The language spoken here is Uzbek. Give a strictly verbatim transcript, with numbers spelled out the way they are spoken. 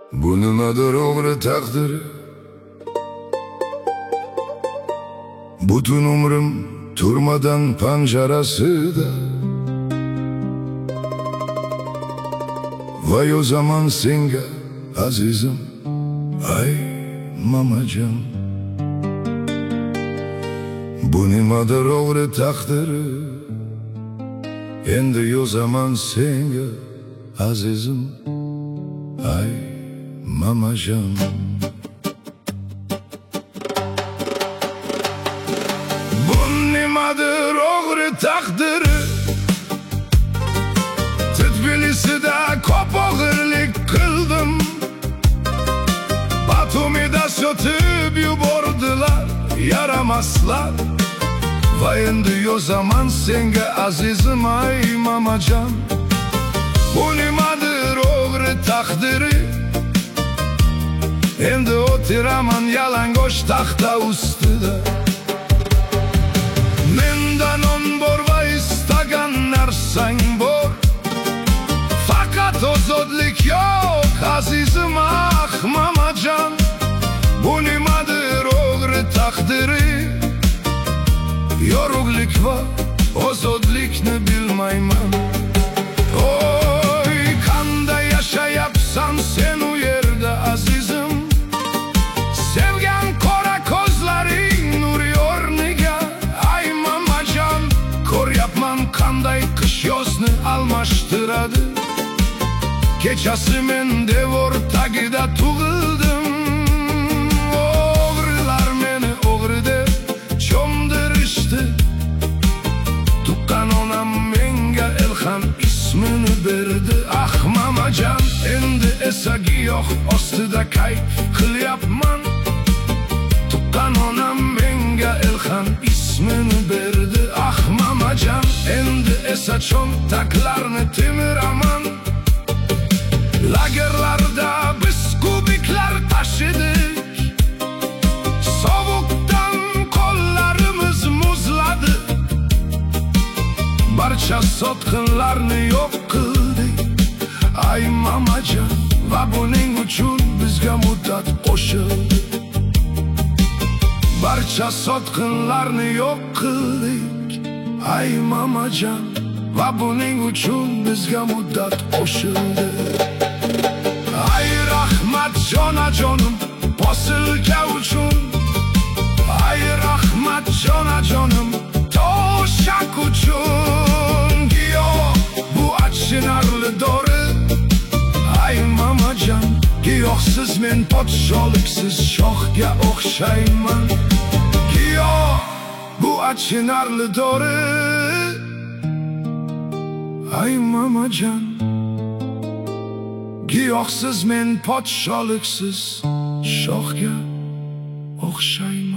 Bu nimadir o'g'ri taqdiri? Butun umrim turmadan panjarasida Vay o zaman senga azizim, ay mamajon. Bu nimadir o'g'ri taqdiri? Endi yozaman senga azizim, ay mamajon. Bu nimadir o'g'ri taqdiri? Tbilisi'de ko'p og'irlik qildim, Batumida sotib yubordilar yaramaslar. Va endi yozaman senga azizim, ay mamajon. Bu nimadir o'g'ri taqdiri? Endi o'tiraman yalang'och taxta ustida. Mendan on bor va istagan narsang bor, faqat ozodlik yo'q azizim, ah mamajon. Bu nimadir o'g'ri taqdiri? Yorug'lik va ozodlikni bilmayman. Oy, qanday yashayapsan sen u yerda azizim? Sevgan qora ko'zlaring nur o'rniga, ay mamajon. Ko'ryapman qanday qish yozni almashtiradi. Kechasi men devor tagida tug'ildim. O'g'rilar meni o'g'ri deb cho'mdirishdi. Tuqqan onam menga Elxan ismini berdi. Ah mamajon, endi esa giyoh ostida kayf qilyapman. Tuqqan onam menga Elxan ismini berdi. Ah mamajon, endi esa cho'ntaklarni temiraman. Lagerlarda biz kubiklar tashidik, sovuqdan qo'llarimiz muzladi. Barcha sotqinlarni yo'q qildik, ay mamajon. Va buning uchun bizga muddat qo'shildi. Barcha sotqinlarni yo'q qildik, ay mamajon. Va buning uchun bizga muddat qo'shildi. Ay rahmat jonajonim posilka uchun, ay rahmat jonajonim to'shak uchun. Giyoh bu achinarli dori, ay mamajon. Giyohsiz men podsholiksiz shohga o'xshayman. Giyoh bu achinarli dori, ay mamajon. Giyohsiz men podsholiksiz shohga o'xshayman.